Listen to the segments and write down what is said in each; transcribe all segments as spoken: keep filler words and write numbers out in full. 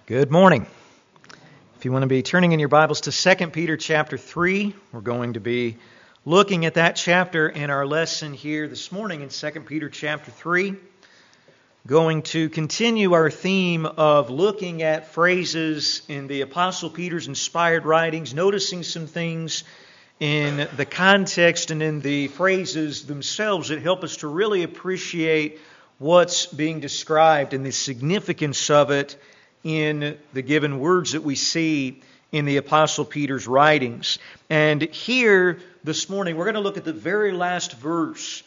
Good morning. If you want to be turning in your Bibles to Second Peter chapter three, we're going to be looking at that chapter in our lesson here this morning in Second Peter chapter three. Going to continue our theme of looking at phrases in the Apostle Peter's inspired writings, noticing some things in the context and in the phrases themselves that help us to really appreciate what's being described and the significance of it in the given words that we see in the Apostle Peter's writings. And here this morning we're going to look at the very last verse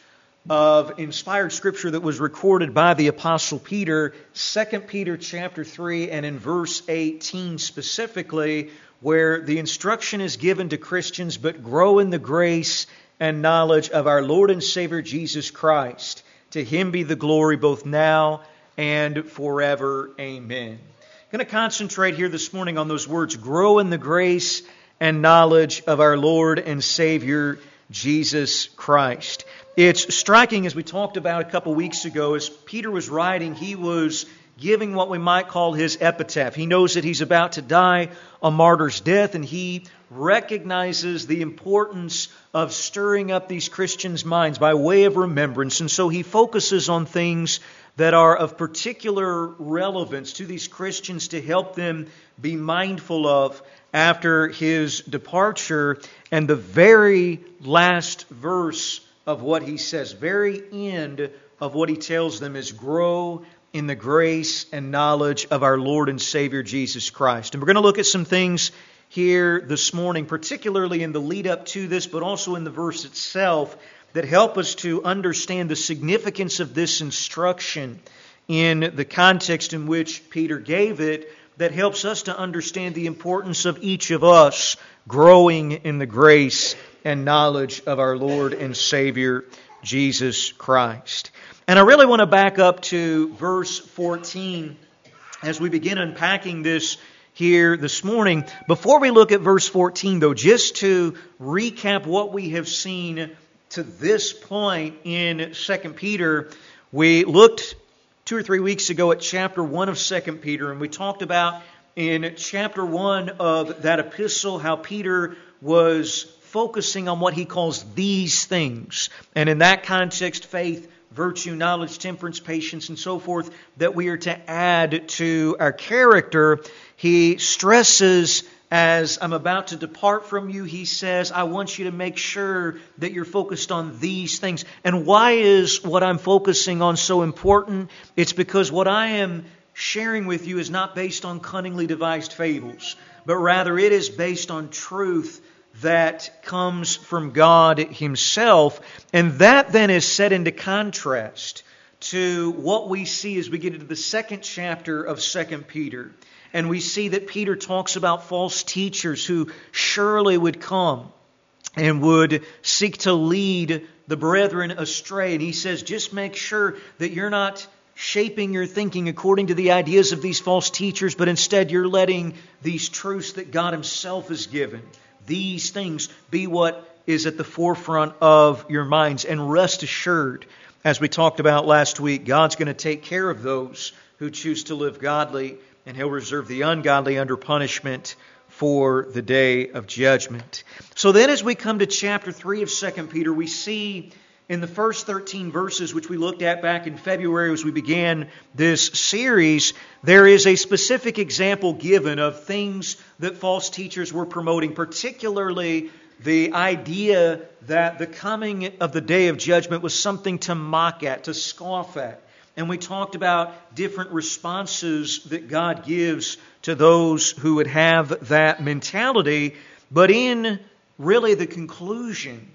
of inspired Scripture that was recorded by the Apostle Peter, Second Peter chapter three, and in verse eighteen specifically, where the instruction is given to Christians, but grow in the grace and knowledge of our Lord and Savior Jesus Christ. To Him be the glory both now and forever. Amen. I'm going to concentrate here this morning on those words, grow in the grace and knowledge of our Lord and Savior Jesus Christ. It's striking, as we talked about a couple weeks ago, as Peter was writing, he was giving what we might call his epitaph. He knows that he's about to die a martyr's death, and he recognizes the importance of stirring up these Christians' minds by way of remembrance. And so he focuses on things that are of particular relevance to these Christians to help them be mindful of after his departure. And the very last verse of what he says, very end of what he tells them, is grow in the grace and knowledge of our Lord and Savior Jesus Christ. And we're going to look at some things here this morning, particularly in the lead up to this, but also in the verse itself, that help us to understand the significance of this instruction in the context in which Peter gave it, that helps us to understand the importance of each of us growing in the grace and knowledge of our Lord and Savior Jesus Christ. And I really want to back up to verse fourteen as we begin unpacking this here this morning. Before we look at verse fourteen, though, just to recap what we have seen to this point in Second Peter, we looked two or three weeks ago at chapter one of Second Peter, and we talked about in chapter one of that epistle how Peter was focusing on what he calls these things. And in that context, faith, virtue, knowledge, temperance, patience, and so forth, that we are to add to our character. He stresses, as I'm about to depart from you, he says, I want you to make sure that you're focused on these things. And why is what I'm focusing on so important? It's because what I am sharing with you is not based on cunningly devised fables, but rather it is based on truth that comes from God Himself. And that then is set into contrast to what we see as we get into the second chapter of Second Peter. And we see that Peter talks about false teachers who surely would come and would seek to lead the brethren astray. And he says, just make sure that you're not shaping your thinking according to the ideas of these false teachers, but instead you're letting these truths that God Himself has given, these things, be what is at the forefront of your minds. And rest assured, as we talked about last week, God's going to take care of those who choose to live godly, and He'll reserve the ungodly under punishment for the day of judgment. So then as we come to chapter three of Second Peter, we see in the first thirteen verses, which we looked at back in February as we began this series, there is a specific example given of things that false teachers were promoting, particularly the idea that the coming of the day of judgment was something to mock at, to scoff at. And we talked about different responses that God gives to those who would have that mentality. But in really the conclusion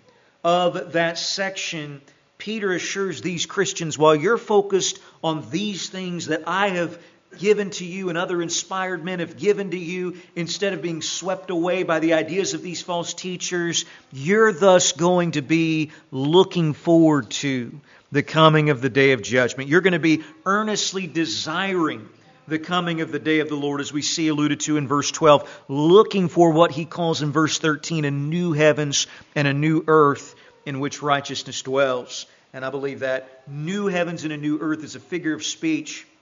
of that section, Peter assures these Christians, while you're focused on these things that I have given to you and other inspired men have given to you, instead of being swept away by the ideas of these false teachers, you're thus going to be looking forward to the coming of the day of judgment. You're going to be earnestly desiring the coming of the day of the Lord, as we see alluded to in verse twelve, looking for what he calls in verse thirteen, a new heavens and a new earth in which righteousness dwells. And I believe that new heavens and a new earth is a figure of speech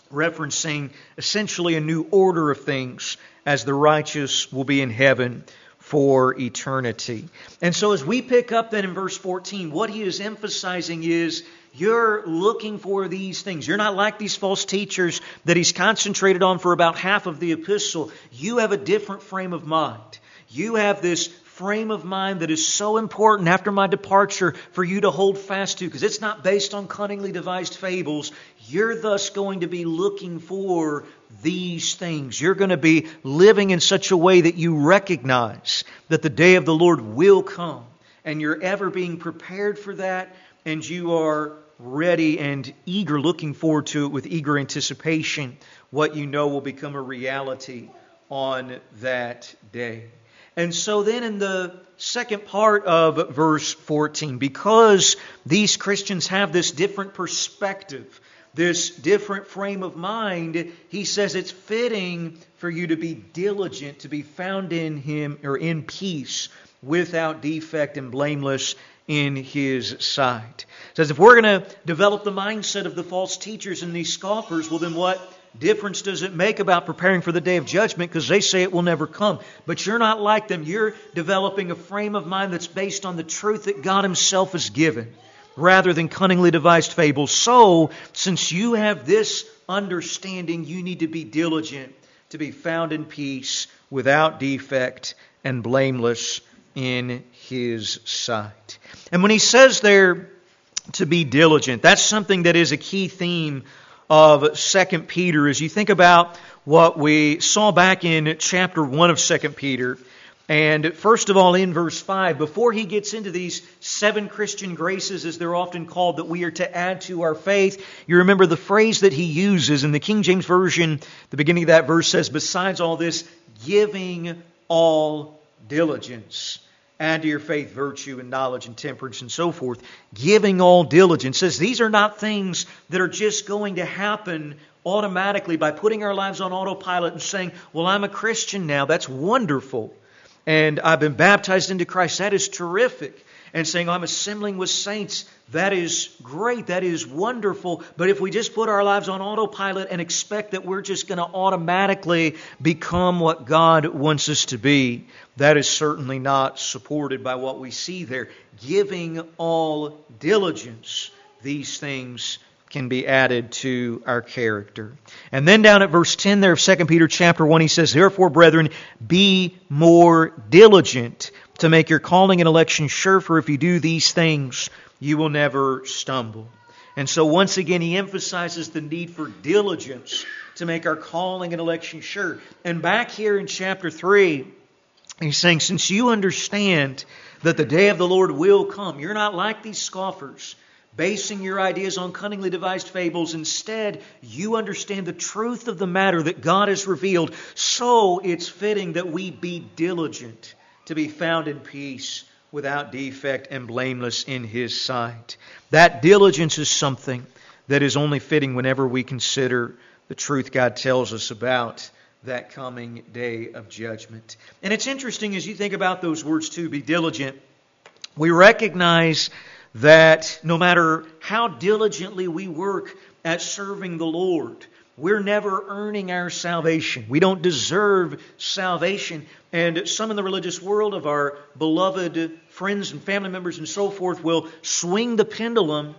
referencing essentially a new order of things, as the righteous will be in heaven for eternity. And so as we pick up then in verse fourteen, what he is emphasizing is you're looking for these things. You're not like these false teachers that he's concentrated on for about half of the epistle. You have a different frame of mind. You have this frame of mind that is so important after my departure for you to hold fast to, because it's not based on cunningly devised fables. You're thus going to be looking for these things. You're going to be living in such a way that you recognize that the day of the Lord will come, and you're ever being prepared for that, and you are ready and eager, looking forward to it with eager anticipation, what you know will become a reality on that day. And so then in the second part of verse fourteen, because these Christians have this different perspective, this different frame of mind, he says it's fitting for you to be diligent, to be found in Him or in peace, without defect and blameless in His sight. It says if we're going to develop the mindset of the false teachers and these scoffers, well then what difference does it make about preparing for the day of judgment? Because they say it will never come. But you're not like them. You're developing a frame of mind that's based on the truth that God Himself has given, rather than cunningly devised fables. So, since you have this understanding, you need to be diligent to be found in peace, without defect and blameless in His sight. And when he says there to be diligent, that's something that is a key theme of Second Peter. As you think about what we saw back in chapter one of Second Peter, and first of all in verse five, before he gets into these seven Christian graces, as they're often called, that we are to add to our faith, you remember the phrase that he uses in the King James Version. The beginning of that verse says, besides all this, giving all diligence. Add to your faith virtue and knowledge and temperance and so forth. Giving all diligence. Says these are not things that are just going to happen automatically by putting our lives on autopilot and saying, well, I'm a Christian now. That's wonderful. And I've been baptized into Christ. That is terrific. And saying, I'm assembling with saints. That is great. That is wonderful. But if we just put our lives on autopilot and expect that we're just going to automatically become what God wants us to be, that is certainly not supported by what we see there. Giving all diligence, these things can be added to our character. And then down at verse ten there of Second Peter chapter one, he says, therefore, brethren, be more diligent to make your calling and election sure, for if you do these things, you will never stumble. And so once again, he emphasizes the need for diligence to make our calling and election sure. And back here in chapter three, he's saying, since you understand that the day of the Lord will come, you're not like these scoffers, basing your ideas on cunningly devised fables. Instead, you understand the truth of the matter that God has revealed. So it's fitting that we be diligent to be found in peace, without defect and blameless in His sight. That diligence is something that is only fitting whenever we consider the truth God tells us about that coming day of judgment. And it's interesting as you think about those words too, be diligent. We recognize that no matter how diligently we work at serving the Lord, we're never earning our salvation. We don't deserve salvation. And some in the religious world of our beloved friends and family members and so forth will swing the pendulum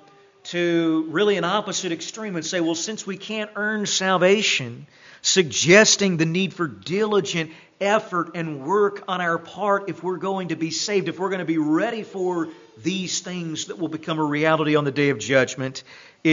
to really an opposite extreme and say, well, since we can't earn salvation, suggesting the need for diligent effort and work on our part if we're going to be saved, if we're going to be ready for these things that will become a reality on the day of judgment,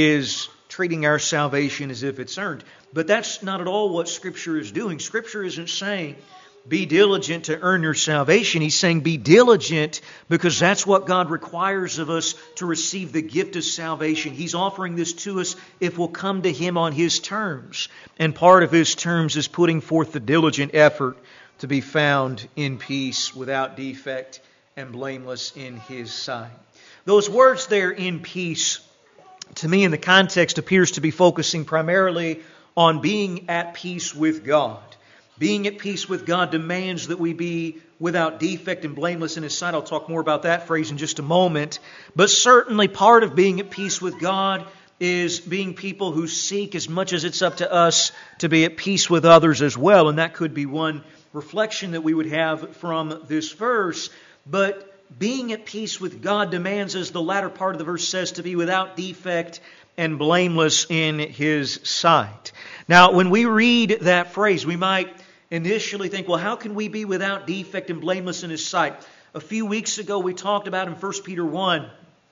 is treating our salvation as if it's earned. But that's not at all what Scripture is doing. Scripture isn't saying be diligent to earn your salvation. He's saying be diligent because that's what God requires of us to receive the gift of salvation. He's offering this to us if we'll come to Him on His terms. And part of His terms is putting forth the diligent effort to be found in peace, without defect and blameless in His sight. Those words there, in peace, to me in the context appears to be focusing primarily on being at peace with God. Being at peace with God demands that we be without defect and blameless in His sight. I'll talk more about that phrase in just a moment. But certainly part of being at peace with God is being people who seek as much as it's up to us to be at peace with others as well. And that could be one reflection that we would have from this verse. But being at peace with God demands, as the latter part of the verse says, to be without defect and blameless in His sight. Now, when we read that phrase, we might initially think, well, how can we be without defect and blameless in His sight? A few weeks ago, we talked about in First Peter one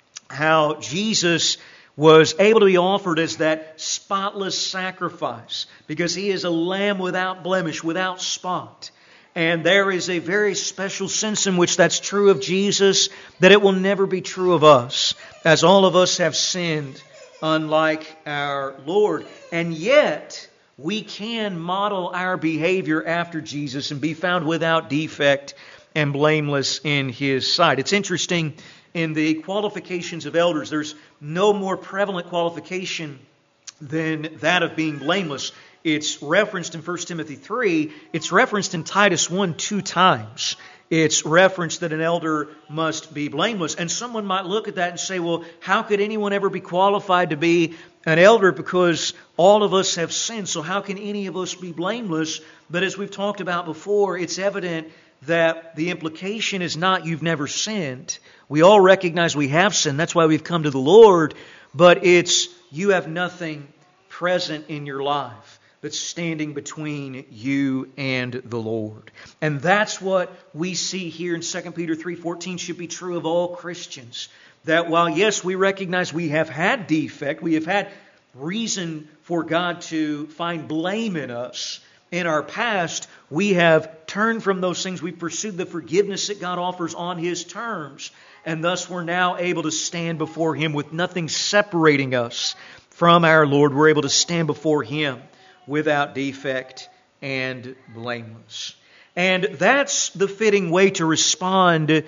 how Jesus was able to be offered as that spotless sacrifice because He is a lamb without blemish, without spot. And there is a very special sense in which that's true of Jesus, that it will never be true of us, as all of us have sinned unlike our Lord. And yet, we can model our behavior after Jesus and be found without defect and blameless in His sight. It's interesting, in the qualifications of elders, there's no more prevalent qualification than that of being blameless. It's referenced in First Timothy three. It's referenced in Titus one two times. It's referenced that an elder must be blameless. And someone might look at that and say, well, how could anyone ever be qualified to be an elder? Because all of us have sinned, so how can any of us be blameless? But as we've talked about before, it's evident that the implication is not you've never sinned. We all recognize we have sinned. That's why we've come to the Lord. But it's you have nothing present in your life that's standing between you and the Lord. And that's what we see here in Second Peter three fourteen should be true of all Christians. That while, yes, we recognize we have had defect, we have had reason for God to find blame in us in our past, we have turned from those things. We've pursued the forgiveness that God offers on His terms. And thus we're now able to stand before Him with nothing separating us from our Lord. We're able to stand before Him without defect and blameless. And that's the fitting way to respond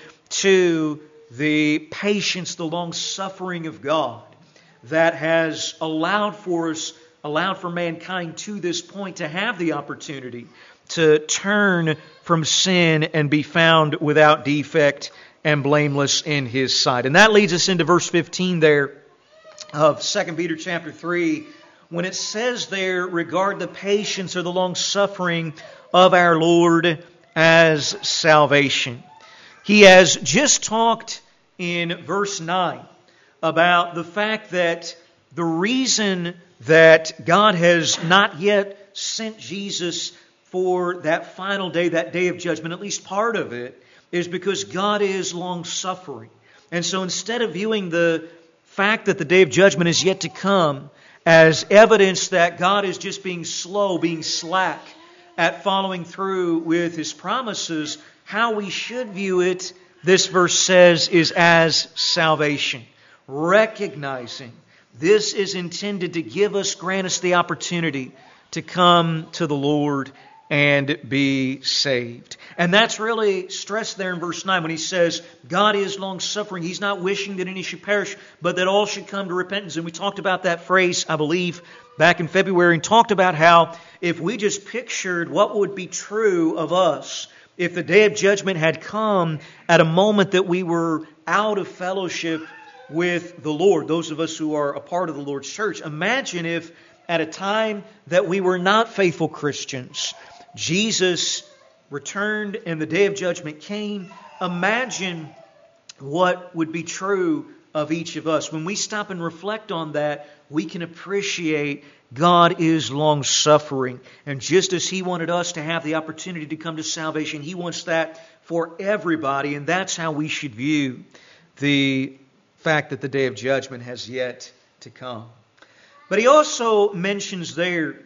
to the patience, the long-suffering of God that has allowed for us, allowed for mankind to this point to have the opportunity to turn from sin and be found without defect and blameless in His sight. And that leads us into verse fifteen there of Second Peter chapter three, when it says there, regard the patience or the long-suffering of our Lord as salvation. He has just talked in verse nine about the fact that the reason that God has not yet sent Jesus for that final day, that day of judgment, at least part of it, is because God is long-suffering. And so instead of viewing the fact that the day of judgment is yet to come as evidence that God is just being slow, being slack at following through with His promises, how we should view it, this verse says, is as salvation. Recognizing this is intended to give us, grant us the opportunity to come to the Lord and be saved. And that's really stressed there in verse nine when he says, God is long-suffering. He's not wishing that any should perish, but that all should come to repentance. And we talked about that phrase, I believe, back in February, and talked about how if we just pictured what would be true of us if the day of judgment had come at a moment that we were out of fellowship with the Lord, those of us who are a part of the Lord's church. Imagine if at a time that we were not faithful Christians, Jesus returned and the day of judgment came. Imagine what would be true of each of us. When we stop and reflect on that, we can appreciate God is long-suffering. And just as He wanted us to have the opportunity to come to salvation, He wants that for everybody. And that's how we should view the fact that the day of judgment has yet to come. But he also mentions there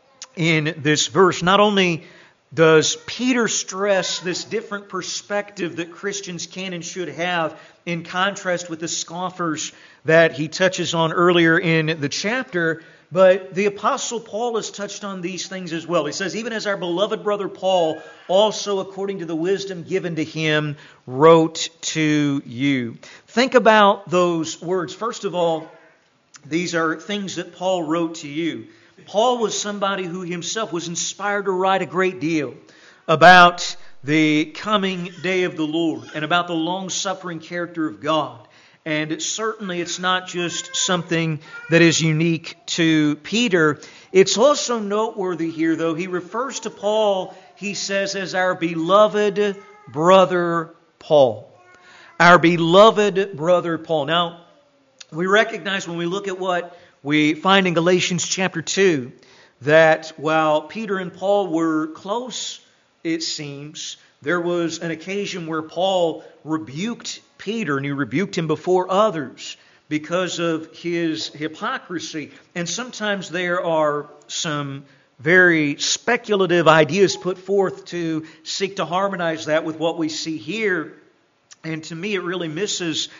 in this verse, not only does Peter stress this different perspective that Christians can and should have in contrast with the scoffers that he touches on earlier in the chapter, but the Apostle Paul has touched on these things as well. He says, even as our beloved brother Paul, also according to the wisdom given to him, wrote to you. Think about those words. First of all, these are things that Paul wrote to you. Paul was somebody who himself was inspired to write a great deal about the coming day of the Lord and about the long-suffering character of God. And certainly it's not just something that is unique to Peter. It's also noteworthy here, though. He refers to Paul, he says, as our beloved brother Paul. Our beloved brother Paul. Now, we recognize when we look at what we find in Galatians chapter two, that while Peter and Paul were close, it seems, there was an occasion where Paul rebuked Peter, and he rebuked him before others because of his hypocrisy. And sometimes there are some very speculative ideas put forth to seek to harmonize that with what we see here. And to me, it really misses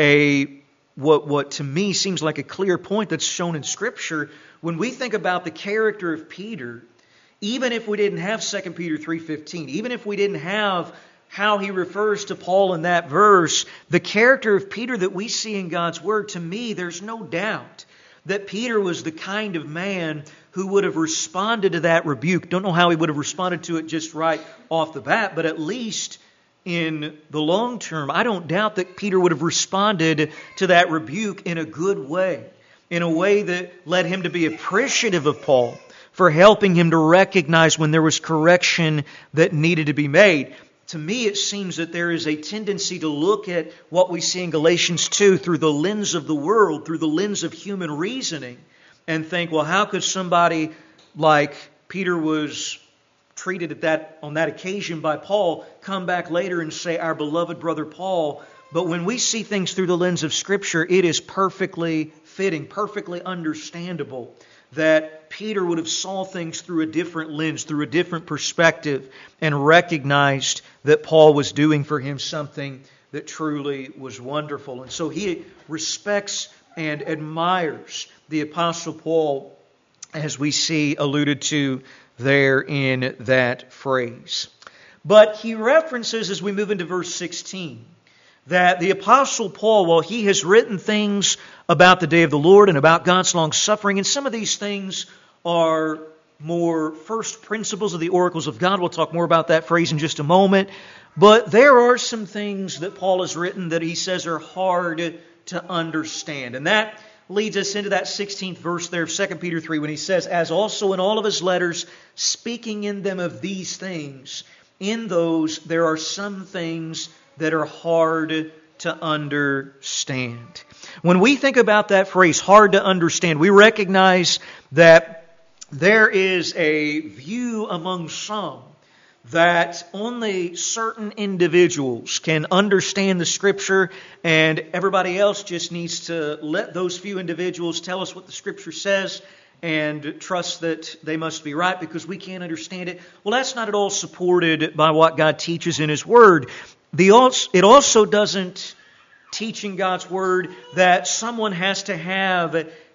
a what what to me seems like a clear point that's shown in Scripture. When we think about the character of Peter, even if we didn't have Second Peter three fifteen, even if we didn't have how he refers to Paul in that verse, the character of Peter that we see in God's Word, to me, there's no doubt that Peter was the kind of man who would have responded to that rebuke. Don't know how he would have responded to it just right off the bat, but at least in the long term, I don't doubt that Peter would have responded to that rebuke in a good way, in a way that led him to be appreciative of Paul for helping him to recognize when there was correction that needed to be made. To me, it seems that there is a tendency to look at what we see in Galatians two through the lens of the world, through the lens of human reasoning, and think, well, how could somebody like Peter was treated at that on that occasion by Paul come back later and say, our beloved brother Paul? But when we see things through the lens of Scripture, it is perfectly fitting, perfectly understandable that Peter would have saw things through a different lens, through a different perspective, and recognized that Paul was doing for him something that truly was wonderful. And so he respects and admires the Apostle Paul, as we see alluded to there in that phrase. But he references, as we move into verse sixteen, that the Apostle Paul, while he has written things about the day of the Lord and about God's long suffering, and some of these things are more first principles of the oracles of God. We'll talk more about that phrase in just a moment. But there are some things that Paul has written that he says are hard to understand. And that leads us into that sixteenth verse there of Second Peter three, when he says, as also in all of his letters, speaking in them of these things, in those there are some things that are hard to understand. When we think about that phrase, hard to understand, we recognize that there is a view among some that only certain individuals can understand the Scripture, and everybody else just needs to let those few individuals tell us what the Scripture says and trust that they must be right because we can't understand it. Well, that's not at all supported by what God teaches in His Word. The also, it also doesn't teach in God's Word that someone has to have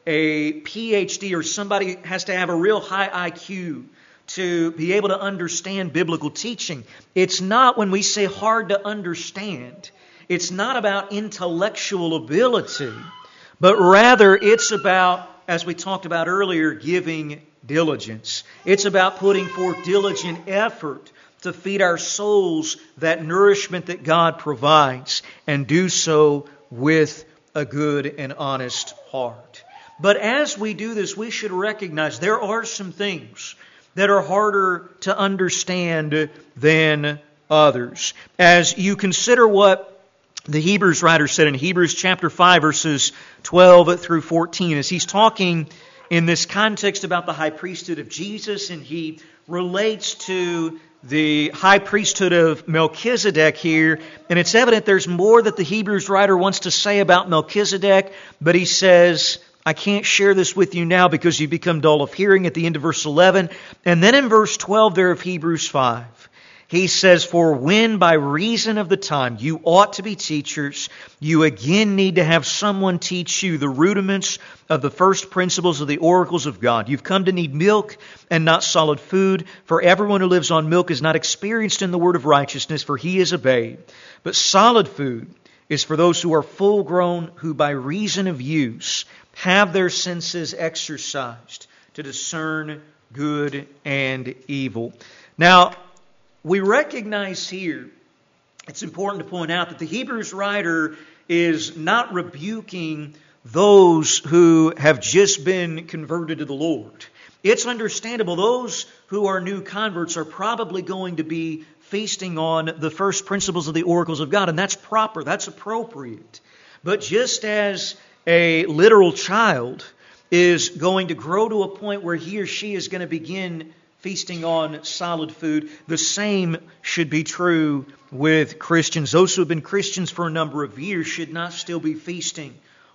a P H D or somebody has to have a real high I Q to be able to understand biblical teaching. It's not, when we say hard to understand, it's not about intellectual ability, but rather it's about, as we talked about earlier, giving diligence. It's about putting forth diligent effort to feed our souls that nourishment that God provides, and do so with a good and honest heart. But as we do this, we should recognize there are some things that are harder to understand than others. As you consider what the Hebrews writer said in Hebrews chapter five, verses twelve through fourteen, as he's talking in this context about the high priesthood of Jesus, and he relates to the high priesthood of Melchizedek here, and it's evident there's more that the Hebrews writer wants to say about Melchizedek, but he says, I can't share this with you now because you become dull of hearing, at the end of verse eleven. And then in verse twelve there of Hebrews five, he says, for when by reason of the time you ought to be teachers, you again need to have someone teach you the rudiments of the first principles of the oracles of God. You've come to need milk and not solid food, for everyone who lives on milk is not experienced in the word of righteousness, for he is a babe. But solid food is for those who are full grown, who by reason of use have their senses exercised to discern good and evil. Now, we recognize here, it's important to point out that the Hebrews writer is not rebuking those who have just been converted to the Lord. It's understandable those who are new converts are probably going to be feasting on the first principles of the oracles of God, and that's proper, that's appropriate. But just as a literal child is going to grow to a point where he or she is going to begin feasting on solid food, the same should be true with Christians. Those who have been Christians for a number of years should not still be feasting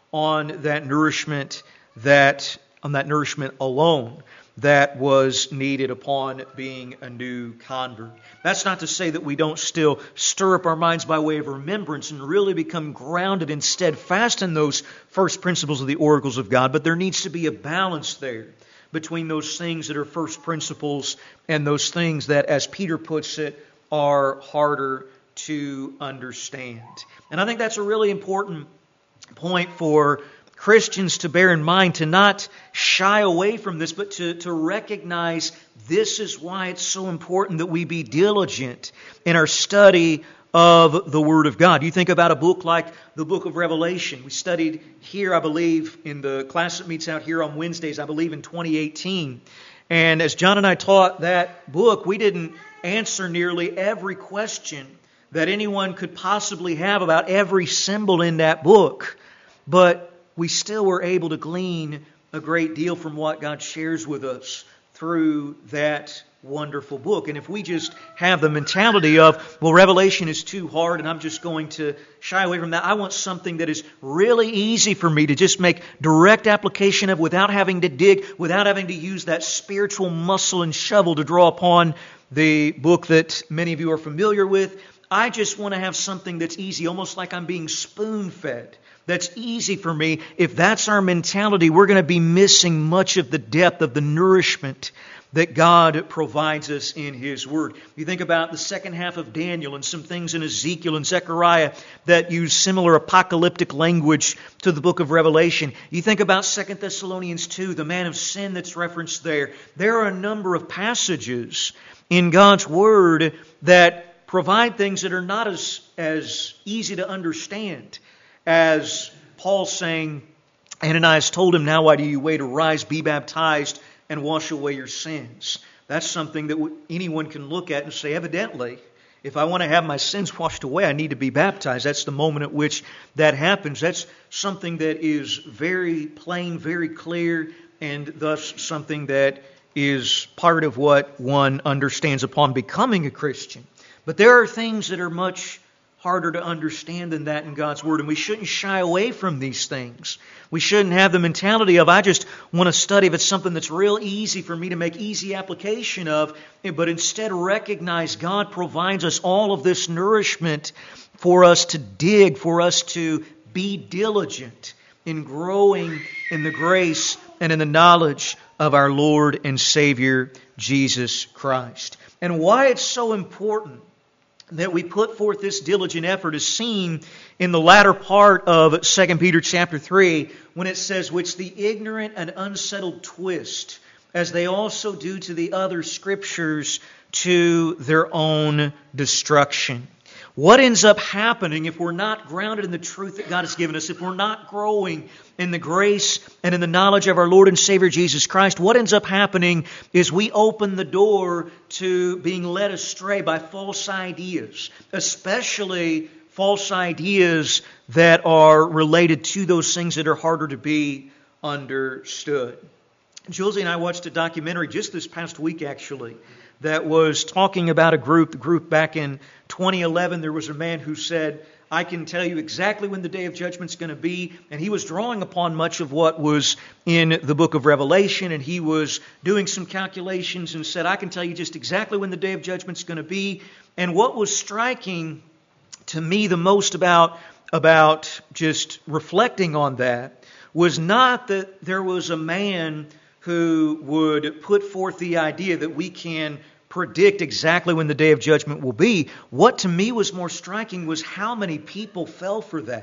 on that nourishment that on that nourishment alone that was needed upon being a new convert. That's not to say that we don't still stir up our minds by way of remembrance and really become grounded and steadfast in those first principles of the oracles of God, but there needs to be a balance there between those things that are first principles and those things that, as Peter puts it, are harder to understand. And I think that's a really important point for Christians to bear in mind, to not shy away from this, but to, to recognize this is why it's so important that we be diligent in our study of the Word of God. You think about a book like the book of Revelation. We studied here, I believe, in the class that meets out here on Wednesdays, I believe in twenty eighteen. And as John and I taught that book, we didn't answer nearly every question that anyone could possibly have about every symbol in that book. But we still were able to glean a great deal from what God shares with us through that wonderful book. And if we just have the mentality of, well, Revelation is too hard and I'm just going to shy away from that, I want something that is really easy for me to just make direct application of without having to dig, without having to use that spiritual muscle and shovel to draw upon the book that many of you are familiar with. I just want to have something that's easy, almost like I'm being spoon-fed. That's easy for me. If that's our mentality, we're going to be missing much of the depth of the nourishment that God provides us in His Word. You think about the second half of Daniel and some things in Ezekiel and Zechariah that use similar apocalyptic language to the book of Revelation. You think about Second Thessalonians two, the man of sin that's referenced there. There are a number of passages in God's Word that provide things that are not as, as easy to understand as Paul saying, Ananias told him, now why do you wait? Arise, be baptized, and wash away your sins. That's something that anyone can look at and say, evidently, if I want to have my sins washed away, I need to be baptized. That's the moment at which that happens. That's something that is very plain, very clear, and thus something that is part of what one understands upon becoming a Christian. But there are things that are much harder to understand than that in God's Word, and we shouldn't shy away from these things. We shouldn't have the mentality of, I just want to study if it's something that's real easy for me to make easy application of, but instead recognize God provides us all of this nourishment for us to dig, for us to be diligent in growing in the grace and in the knowledge of our Lord and Savior, Jesus Christ. And why it's so important that we put forth this diligent effort is seen in the latter part of Second Peter chapter three, when it says, which the ignorant and unsettled twist, as they also do to the other Scriptures, to their own destruction. What ends up happening if we're not grounded in the truth that God has given us, if we're not growing in the grace and in the knowledge of our Lord and Savior Jesus Christ, what ends up happening is we open the door to being led astray by false ideas, especially false ideas that are related to those things that are harder to be understood. Josie and I watched a documentary just this past week, actually, that was talking about a group, the group back in twenty eleven. There was a man who said, I can tell you exactly when the day of judgment's going to be. And he was drawing upon much of what was in the book of Revelation. And he was doing some calculations and said, I can tell you just exactly when the day of judgment's going to be. And what was striking to me the most about, about just reflecting on that was not that there was a man who would put forth the idea that we can predict exactly when the day of judgment will be. What to me was more striking was how many people fell for that.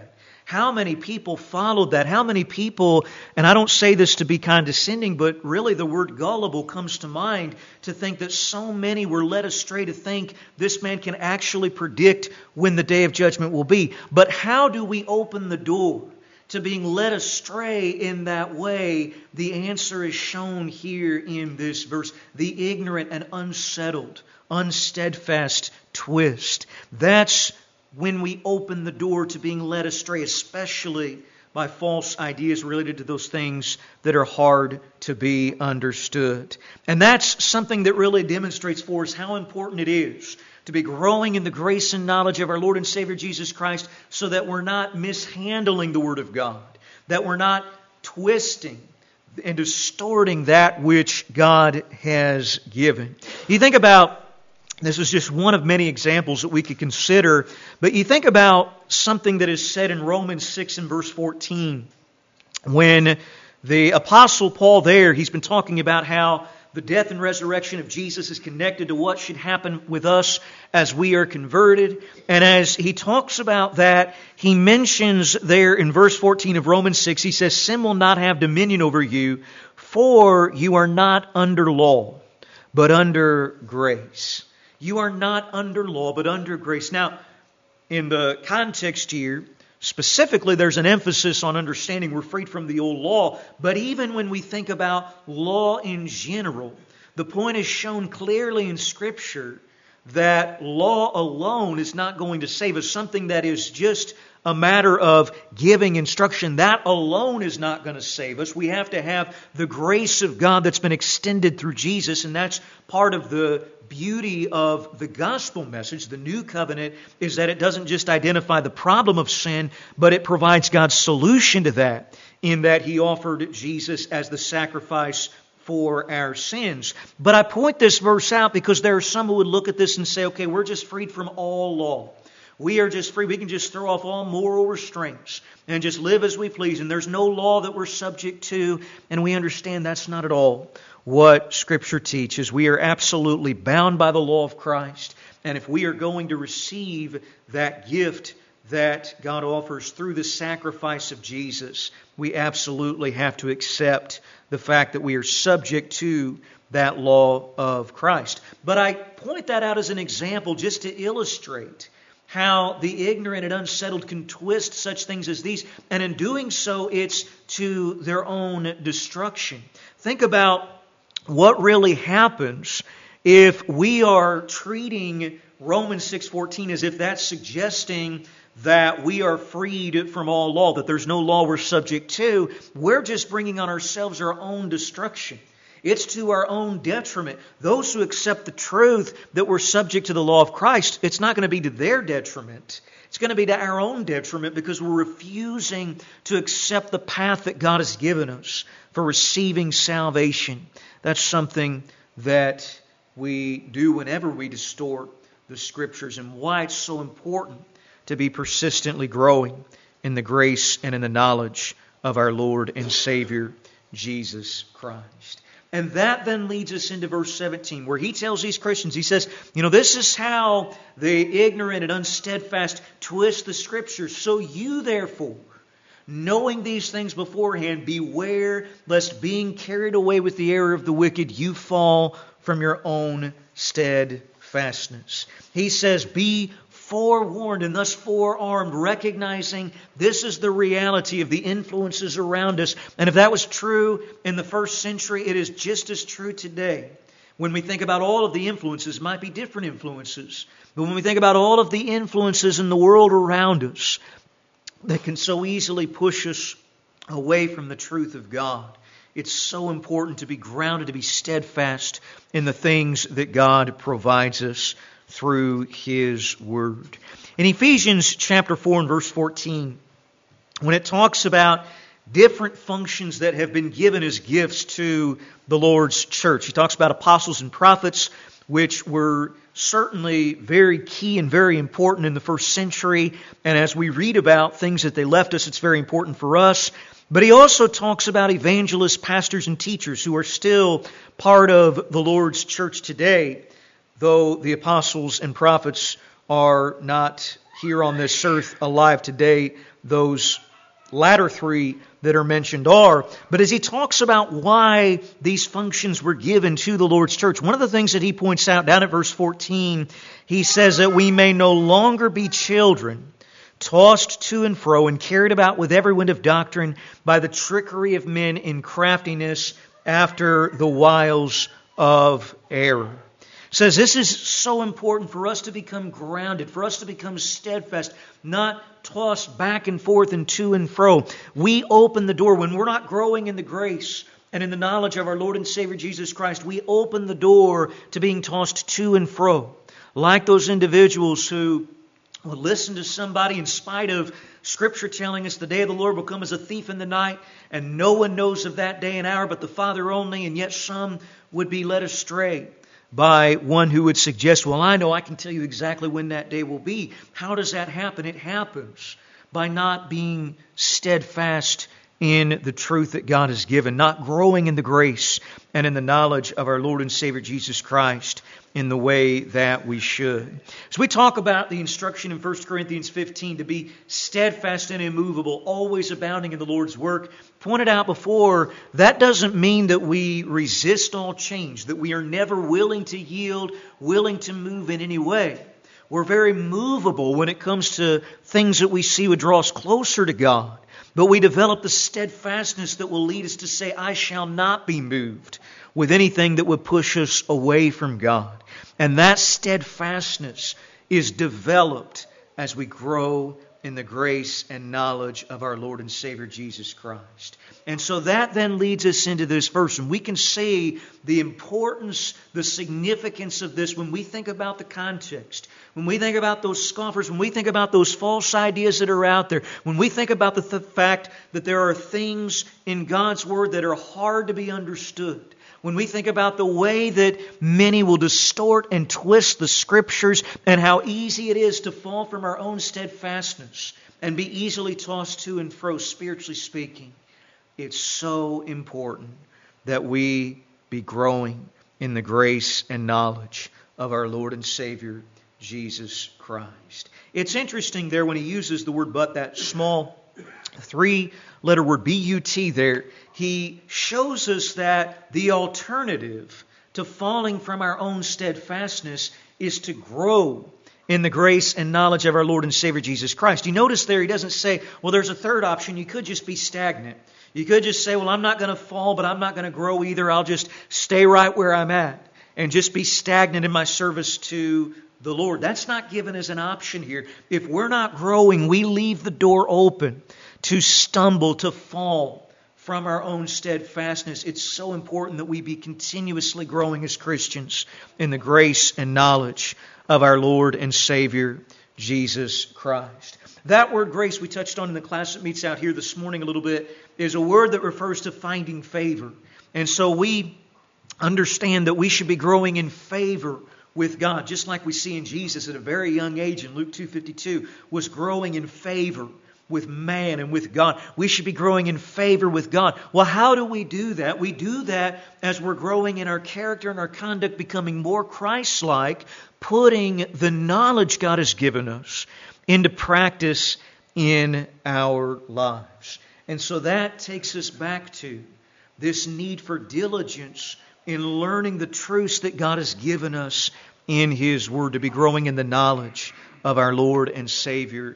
How many people followed that? How many people, and I don't say this to be condescending, but really the word gullible comes to mind to think that so many were led astray to think this man can actually predict when the day of judgment will be. But how do we open the door to being led astray in that way? The answer is shown here in this verse. The ignorant and unsettled, unsteadfast twist. That's when we open the door to being led astray, especially by false ideas related to those things that are hard to be understood. And that's something that really demonstrates for us how important it is to be growing in the grace and knowledge of our Lord and Savior Jesus Christ, so that we're not mishandling the Word of God, that we're not twisting and distorting that which God has given. You think about, this is just one of many examples that we could consider, but you think about something that is said in Romans six and verse fourteen. When the Apostle Paul there, he's been talking about how the death and resurrection of Jesus is connected to what should happen with us as we are converted. And as he talks about that, he mentions there in verse fourteen of Romans six, he says, "Sin will not have dominion over you, for you are not under law, but under grace." You are not under law, but under grace. Now, in the context here, specifically, there's an emphasis on understanding we're freed from the old law. But even when we think about law in general, the point is shown clearly in Scripture that law alone is not going to save us. Something that is just a matter of giving instruction, that alone is not going to save us. We have to have the grace of God that's been extended through Jesus, and that's part of the beauty of the gospel message, the new covenant, is that it doesn't just identify the problem of sin, but it provides God's solution to that, in that He offered Jesus as the sacrifice for our sins. But I point this verse out because there are some who would look at this and say, okay, we're just freed from all law. We are just free. We can just throw off all moral restraints and just live as we please. And there's no law that we're subject to. And we understand that's not at all what Scripture teaches. We are absolutely bound by the law of Christ. And if we are going to receive that gift that God offers through the sacrifice of Jesus, we absolutely have to accept the fact that we are subject to that law of Christ. But I point that out as an example just to illustrate how the ignorant and unsettled can twist such things as these, and in doing so, it's to their own destruction. Think about what really happens if we are treating Romans six fourteen as if that's suggesting that we are freed from all law, that there's no law we're subject to. We're just bringing on ourselves our own destruction. It's to our own detriment. Those who accept the truth that we're subject to the law of Christ, it's not going to be to their detriment. It's going to be to our own detriment because we're refusing to accept the path that God has given us for receiving salvation. That's something that we do whenever we distort the Scriptures, and why it's so important to be persistently growing in the grace and in the knowledge of our Lord and Savior, Jesus Christ. And that then leads us into verse seventeen, where he tells these Christians, he says, you know, this is how the ignorant and unsteadfast twist the Scriptures. So you, therefore, knowing these things beforehand, beware lest being carried away with the error of the wicked, you fall from your own steadfastness. He says, be forewarned and thus forearmed, recognizing this is the reality of the influences around us. And if that was true in the first century, it is just as true today. When we think about all of the influences, it might be different influences, but when we think about all of the influences in the world around us that can so easily push us away from the truth of God, it's so important to be grounded, to be steadfast in the things that God provides us through His Word. In Ephesians chapter four and verse fourteen, when it talks about different functions that have been given as gifts to the Lord's church, he talks about apostles and prophets, which were certainly very key and very important in the first century. And as we read about things that they left us, it's very important for us. But he also talks about evangelists, pastors, and teachers who are still part of the Lord's church today, though the apostles and prophets are not here on this earth alive today, those latter three that are mentioned are. But as he talks about why these functions were given to the Lord's church, one of the things that he points out down at verse fourteen, he says that we may no longer be children, tossed to and fro and carried about with every wind of doctrine by the trickery of men in craftiness after the wiles of error. Says this is so important for us to become grounded, for us to become steadfast, not tossed back and forth and to and fro. We open the door when we're not growing in the grace and in the knowledge of our Lord and Savior Jesus Christ. We open the door to being tossed to and fro, like those individuals who will listen to somebody in spite of Scripture telling us the day of the Lord will come as a thief in the night, and no one knows of that day and hour but the Father only, and yet some would be led astray by one who would suggest, well, I know, I can tell you exactly when that day will be. How does that happen? It happens by not being steadfast in the truth that God has given, not growing in the grace and in the knowledge of our Lord and Savior Jesus Christ in the way that we should. So we talk about the instruction in First Corinthians fifteen to be steadfast and immovable, always abounding in the Lord's work. Pointed out before, that doesn't mean that we resist all change, that we are never willing to yield, willing to move in any way. We're very movable when it comes to things that we see would draw us closer to God. But we develop the steadfastness that will lead us to say, I shall not be moved with anything that would push us away from God. And that steadfastness is developed as we grow in the grace and knowledge of our Lord and Savior Jesus Christ. And so that then leads us into this verse. And we can see the importance, the significance of this when we think about the context. When we think about those scoffers, when we think about those false ideas that are out there, when we think about the th- fact that there are things in God's Word that are hard to be understood, when we think about the way that many will distort and twist the Scriptures and how easy it is to fall from our own steadfastness and be easily tossed to and fro, spiritually speaking, it's so important that we be growing in the grace and knowledge of our Lord and Savior, Jesus Christ. It's interesting there when he uses the word but, that small three-letter word, B U T there, he shows us that the alternative to falling from our own steadfastness is to grow in the grace and knowledge of our Lord and Savior Jesus Christ. You notice there he doesn't say, well, there's a third option. You could just be stagnant. You could just say, well, I'm not going to fall, but I'm not going to grow either. I'll just stay right where I'm at and just be stagnant in my service to the Lord. That's not given as an option here. If we're not growing, we leave the door open to stumble, to fall from our own steadfastness. It's so important that we be continuously growing as Christians in the grace and knowledge of our Lord and Savior, Jesus Christ. That word grace we touched on in the class that meets out here this morning a little bit is a word that refers to finding favor. And so we understand that we should be growing in favor with God, just like we see in Jesus at a very young age in Luke two fifty-two, was growing in favor with man and with God. We should be growing in favor with God. Well, how do we do that? We do that as we're growing in our character and our conduct, becoming more Christ-like, putting the knowledge God has given us into practice in our lives. And so that takes us back to this need for diligence in learning the truths that God has given us in His Word, to be growing in the knowledge of our Lord and Savior,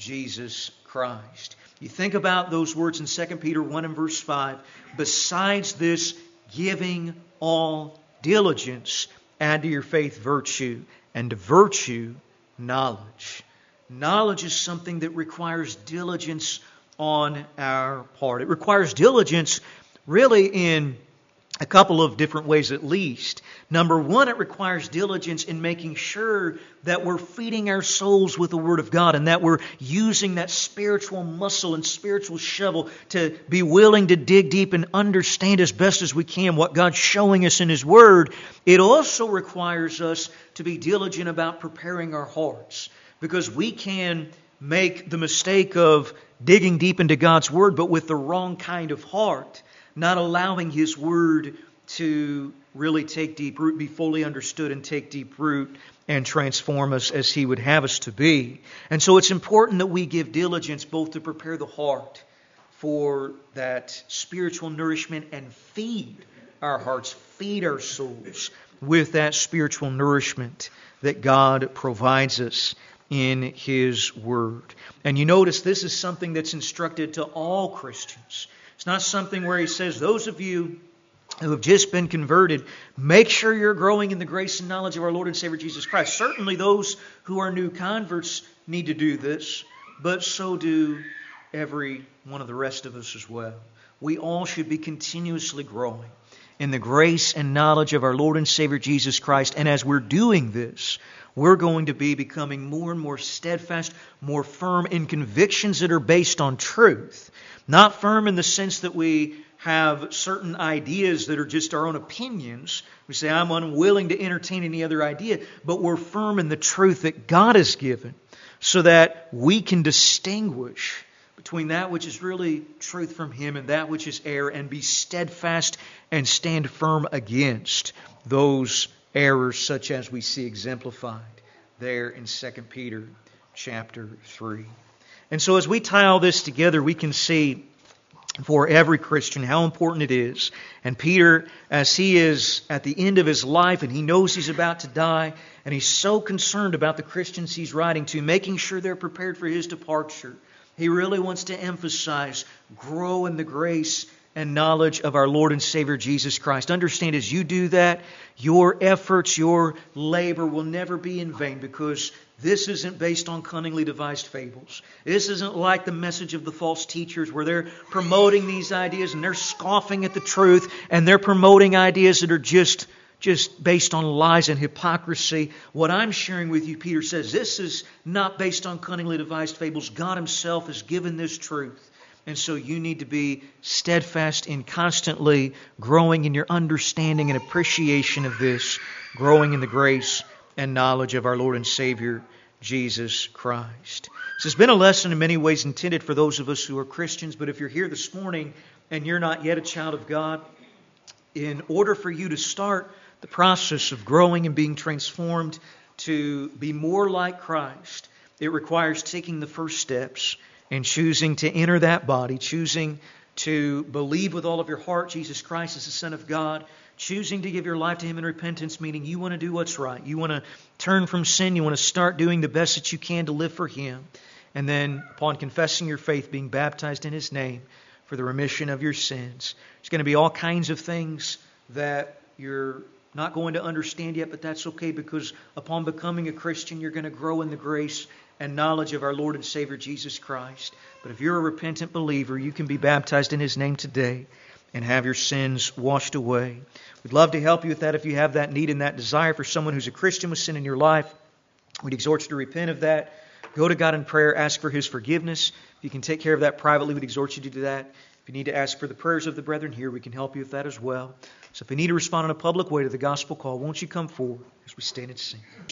Jesus Christ. You think about those words in Second Peter one and verse five. Besides this, giving all diligence, add to your faith virtue, and to virtue knowledge. Knowledge is something that requires diligence on our part. It requires diligence really in a couple of different ways at least. Number one, it requires diligence in making sure that we're feeding our souls with the Word of God and that we're using that spiritual muscle and spiritual shovel to be willing to dig deep and understand as best as we can what God's showing us in His Word. It also requires us to be diligent about preparing our hearts, because we can make the mistake of digging deep into God's Word but with the wrong kind of heart, not allowing His Word to really take deep root, be fully understood and take deep root and transform us as He would have us to be. And so it's important that we give diligence both to prepare the heart for that spiritual nourishment and feed our hearts, feed our souls with that spiritual nourishment that God provides us in His Word. And you notice this is something that's instructed to all Christians. It's not something where He says, those of you who have just been converted, make sure you're growing in the grace and knowledge of our Lord and Savior Jesus Christ. Certainly those who are new converts need to do this, but so do every one of the rest of us as well. We all should be continuously growing in the grace and knowledge of our Lord and Savior Jesus Christ. And as we're doing this, we're going to be becoming more and more steadfast, more firm in convictions that are based on truth. Not firm in the sense that we have certain ideas that are just our own opinions. We say, I'm unwilling to entertain any other idea. But we're firm in the truth that God has given so that we can distinguish between that which is really truth from Him and that which is error, and be steadfast and stand firm against those errors such as we see exemplified there in Second Peter chapter three. And so as we tie all this together, we can see for every Christian how important it is. And Peter, as he is at the end of his life and he knows he's about to die, and he's so concerned about the Christians he's writing to, making sure they're prepared for his departure, he really wants to emphasize, grow in the grace and knowledge of our Lord and Savior Jesus Christ. Understand, as you do that, your efforts, your labor will never be in vain, because this isn't based on cunningly devised fables. This isn't like the message of the false teachers where they're promoting these ideas and they're scoffing at the truth and they're promoting ideas that are just just based on lies and hypocrisy. What I'm sharing with you, Peter says, this is not based on cunningly devised fables. God Himself has given this truth. And so you need to be steadfast in constantly growing in your understanding and appreciation of this, growing in the grace and knowledge of our Lord and Savior, Jesus Christ. This has been a lesson in many ways intended for those of us who are Christians, but if you're here this morning and you're not yet a child of God, in order for you to start the process of growing and being transformed to be more like Christ, it requires taking the first steps and choosing to enter that body, choosing to believe with all of your heart Jesus Christ is the Son of God, choosing to give your life to Him in repentance, meaning you want to do what's right. You want to turn from sin. You want to start doing the best that you can to live for Him. And then, upon confessing your faith, being baptized in His name for the remission of your sins. There's going to be all kinds of things that you're not going to understand yet, but that's okay, because upon becoming a Christian, you're going to grow in the grace and knowledge of our Lord and Savior Jesus Christ. But if you're a repentant believer, you can be baptized in His name today and have your sins washed away. We'd love to help you with that if you have that need and that desire for someone who's a Christian with sin in your life. We'd exhort you to repent of that. Go to God in prayer, ask for His forgiveness. If you can take care of that privately, we'd exhort you to do that. If you need to ask for the prayers of the brethren here, we can help you with that as well. So if you need to respond in a public way to the gospel call, won't you come forward as we stand and sing?